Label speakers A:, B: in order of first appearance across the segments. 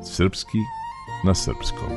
A: Srpski na srpskom.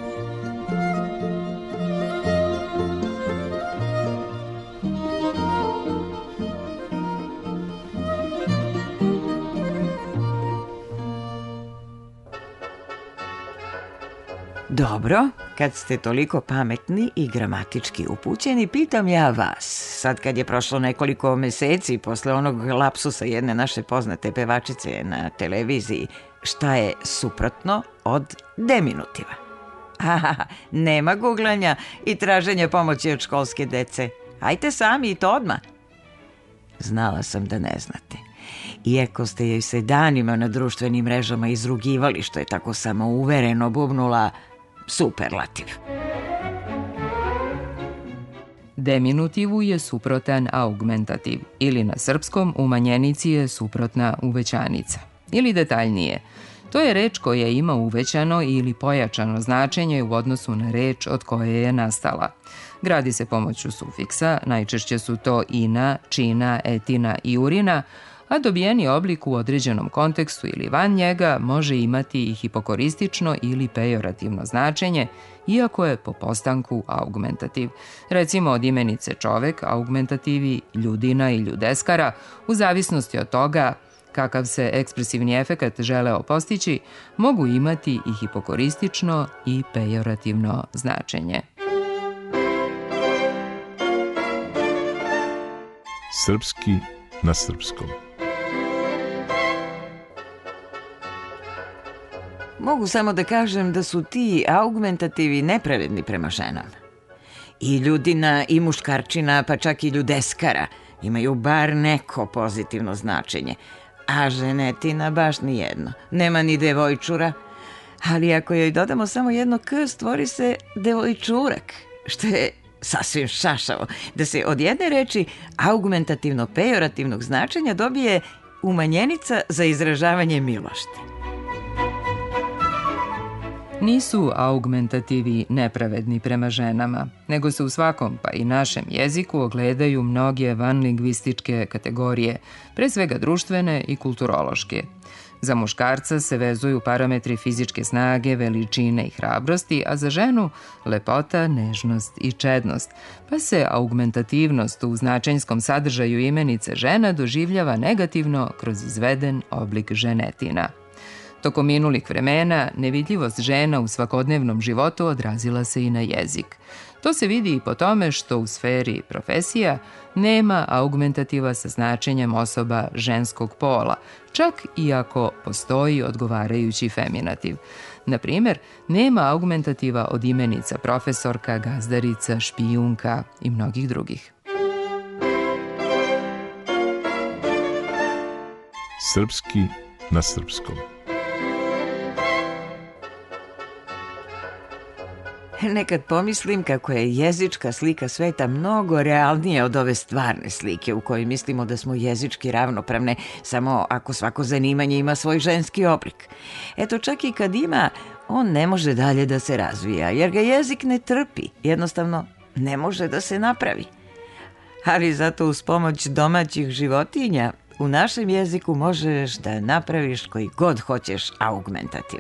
B: Dobro, kad ste toliko pametni i gramatički upućeni, pitam ja vas, sad kad je prošlo nekoliko meseci posle onog lapsusa jedne naše poznate pevačice na televiziji, šta je suprotno od deminutiva? Aha, nema guglanja i traženja pomoći od školske dece. Ajte sami i to odmah. Znala sam da ne znate. Iako ste joj se danima na društvenim mrežama izrugivali što je tako samouvereno bubnula superlativ.
C: Deminutivu je suprotan augmentativ ili na srpskom umanjenici je suprotna uvećanica. Ili detaljnije, to je reč koja ima uvećano ili pojačano značenje u odnosu na reč od koje je nastala. Gradi se pomoću sufiksa, najčešće su to ina, čina, etina i urina, a dobijeni oblik u određenom kontekstu ili van njega može imati i hipokoristično ili pejorativno značenje, iako je po postanku augmentativ. Recimo od imenice čovek, augmentativi ljudina i ljudeskara, u zavisnosti od toga kakav se ekspresivni efekat želeo postići, mogu imati i hipokoristično i pejorativno značenje.
A: Srpski na srpskom.
B: Mogu samo da kažem da su ti augmentativi nepravedni prema ženama. I ljudina i muškarčina, pa čak i ljudeskara, imaju bar neko pozitivno značenje. A ženetina baš nijedno. Nema ni devojčura. Ali ako joj dodamo samo jedno k, stvori se devojčurak, što je sasvim šašavo, da se od jedne reči augmentativno-pejorativnog značenja dobije umanjenica za izražavanje milosti.
C: Nisu augmentativi nepravedni prema ženama, nego se u svakom, pa i našem jeziku, ogledaju mnoge vanlingvističke kategorije, pre svega društvene i kulturološke. Za muškarca se vezuju parametri fizičke snage, veličine i hrabrosti, a za ženu lepota, nežnost i čednost, pa se augmentativnost u značenjskom sadržaju imenice žena doživljava negativno kroz izveden oblik ženetina. Tokom minulih vremena, nevidljivost žena u svakodnevnom životu odrazila se i na jezik. To se vidi i po tome što u sferi profesija nema augmentativa sa značenjem osoba ženskog pola, čak i ako postoji odgovarajući feminativ. Na primjer, nema augmentativa od imenica profesorka, gazdarica, špijunka i mnogih drugih.
A: Srpski na srpskom.
B: Nekad pomislim kako je jezička slika sveta mnogo realnija od ove stvarne slike u kojoj mislimo da smo jezički ravnopravne samo ako svako zanimanje ima svoj ženski oblik. Eto, čak i kad ima, on ne može dalje da se razvija jer ga jezik ne trpi, jednostavno ne može da se napravi. Ali zato uz pomoć domaćih životinja u našem jeziku možeš da napraviš koji god hoćeš augmentativ.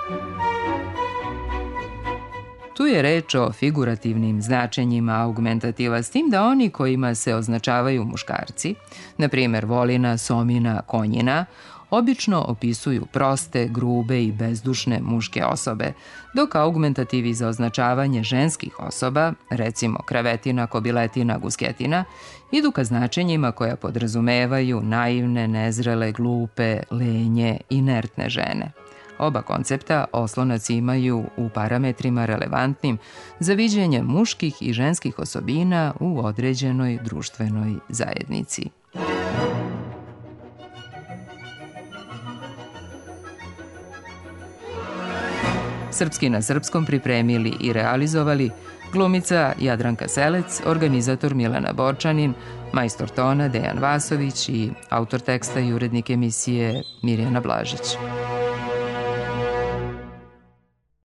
C: Tu je reč o figurativnim značenjima augmentativa, s tim da oni kojima se označavaju muškarci, na primjer volina, somina, konjina, obično opisuju proste, grube i bezdušne muške osobe, dok augmentativi za označavanje ženskih osoba, recimo kravetina, kobiletina, gusketina, idu ka značenjima koja podrazumevaju naivne, nezrele, glupe, lenje, inertne žene. Oba koncepta oslonac imaju u parametrima relevantnim za viđenje muških i ženskih osobina u određenoj društvenoj zajednici. Srpski na srpskom pripremili i realizovali glumica Jadranka Selec, organizator Milana Borčanin, majstor tona Dejan Vasović i autor teksta i urednik emisije Mirjana Blažić.